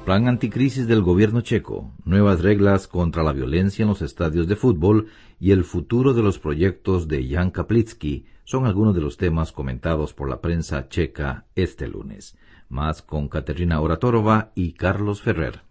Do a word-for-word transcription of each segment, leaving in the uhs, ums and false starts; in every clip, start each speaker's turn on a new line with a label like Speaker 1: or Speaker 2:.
Speaker 1: Plan anticrisis del gobierno checo, nuevas reglas contra la violencia en los estadios de fútbol y el futuro de los proyectos de Jan Kaplický son algunos de los temas comentados por la prensa checa este lunes. Más con Kateřina Oratorova y Carlos Ferrer.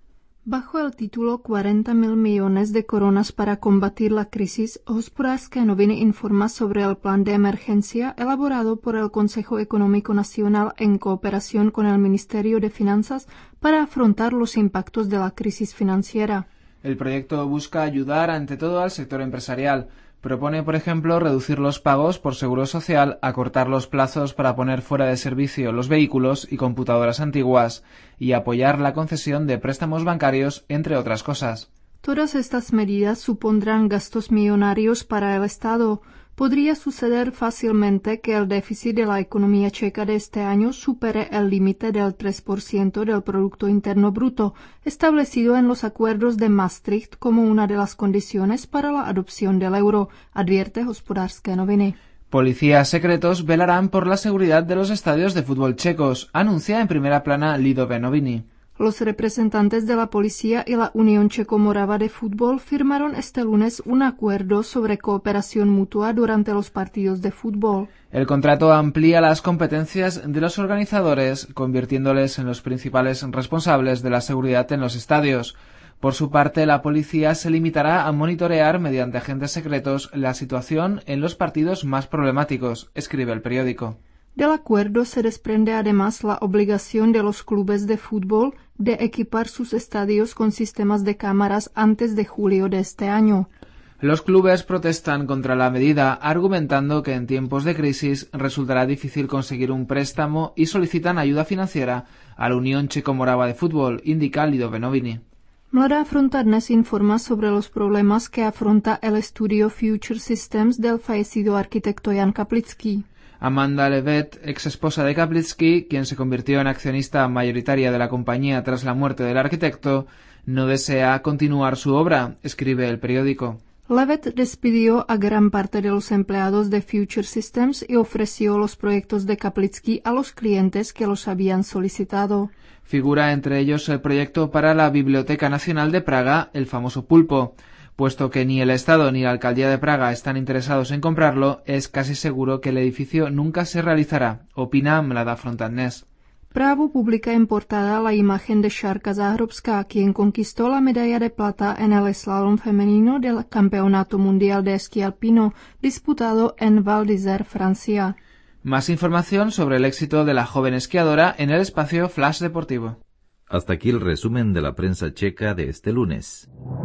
Speaker 2: Bajo el título cuarenta mil millones de coronas para combatir la crisis, Hospodářské noviny informa sobre el plan de emergencia elaborado por el Consejo Económico Nacional en cooperación con el Ministerio de Finanzas para afrontar los impactos de la crisis financiera.
Speaker 3: El proyecto busca ayudar ante todo al sector empresarial. Propone, por ejemplo, reducir los pagos por seguro social, acortar los plazos para poner fuera de servicio los vehículos y computadoras antiguas y apoyar la concesión de préstamos bancarios, entre otras cosas.
Speaker 2: Todas estas medidas supondrán gastos millonarios para el Estado. Podría suceder fácilmente que el déficit de la economía checa de este año supere el límite del tres por ciento del Producto Interno Bruto, establecido en los acuerdos de Maastricht como una de las condiciones para la adopción del euro, advierte Hospodářské noviny.
Speaker 3: Policías secretos velarán por la seguridad de los estadios de fútbol checos, anuncia en primera plana Lidové noviny.
Speaker 2: Los representantes de la policía y la Unión Checo-Morava de Fútbol firmaron este lunes un acuerdo sobre cooperación mutua durante los partidos de fútbol.
Speaker 3: El contrato amplía las competencias de los organizadores, convirtiéndoles en los principales responsables de la seguridad en los estadios. Por su parte, la policía se limitará a monitorear mediante agentes secretos la situación en los partidos más problemáticos, escribe el periódico.
Speaker 2: Del acuerdo se desprende además la obligación de los clubes de fútbol de equipar sus estadios con sistemas de cámaras antes de julio de este año.
Speaker 3: Los clubes protestan contra la medida, argumentando que en tiempos de crisis resultará difícil conseguir un préstamo y solicitan ayuda financiera a la Unión Checo-Morava de Fútbol, indica Lidové noviny.
Speaker 2: Mladá fronta dnes informa sobre los problemas que afronta el estudio Future Systems del fallecido arquitecto Jan Kaplický.
Speaker 3: Amanda Levet, ex esposa de Kaplický, quien se convirtió en accionista mayoritaria de la compañía tras la muerte del arquitecto, no desea continuar su obra, escribe el periódico.
Speaker 2: Levet despidió a gran parte de los empleados de Future Systems y ofreció los proyectos de Kaplický a los clientes que los habían solicitado.
Speaker 3: Figura entre ellos el proyecto para la Biblioteca Nacional de Praga, el famoso Pulpo. Puesto que ni el Estado ni la Alcaldía de Praga están interesados en comprarlo, es casi seguro que el edificio nunca se realizará, opina Mladá fronta dnes.
Speaker 2: Právo publica en portada la imagen de Šárka Záhřebská, quien conquistó la medalla de plata en el slalom femenino del Campeonato Mundial de Esquí Alpino, disputado en Val d'Isère, Francia.
Speaker 3: Más información sobre el éxito de la joven esquiadora en el espacio Flash Deportivo.
Speaker 1: Hasta aquí el resumen de la prensa checa de este lunes.